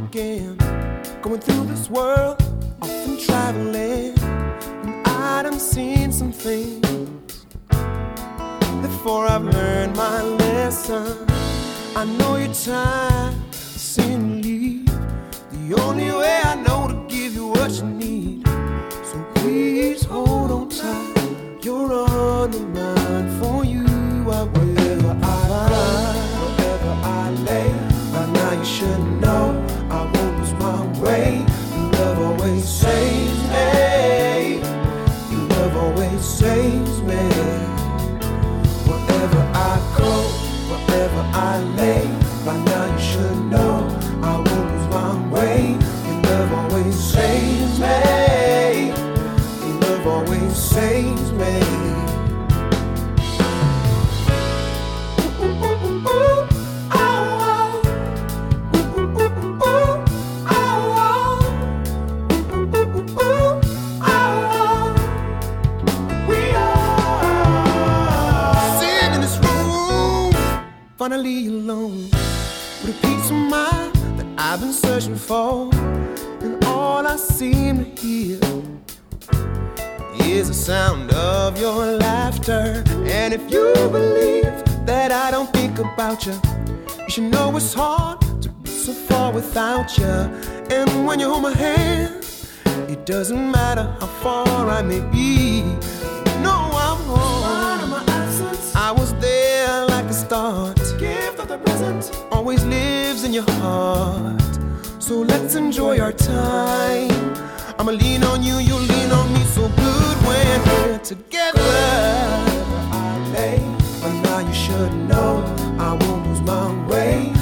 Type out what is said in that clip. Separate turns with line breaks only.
again, going through this world, often traveling, and I done seen some things. Before I've learned my lesson, I know you're tired of seeing me leave. The only way I know to give you what you need. So please hold on tight. You're on the mind. For you I will. Wherever I lay, by now you should know I won't lose my way. Your love always saves me. Your love always saves me. Wherever I go, wherever I lay, by now you should know I won't lose my way. Your love always saves me. Your love always saves me. Finally alone, with a peace of mind that I've been searching for, and all I seem to hear is the sound of your laughter. And if you believe that I don't think about you, you should know it's hard to be so far without you. And when you hold my hand, it doesn't matter how far I may be. No, I'm home. I was there like a start. Gift of the present always lives in your heart. So let's enjoy our time. I'ma lean on you, you lean on me. So good when we're together. Wherever I lay, but now you should know I won't lose my way.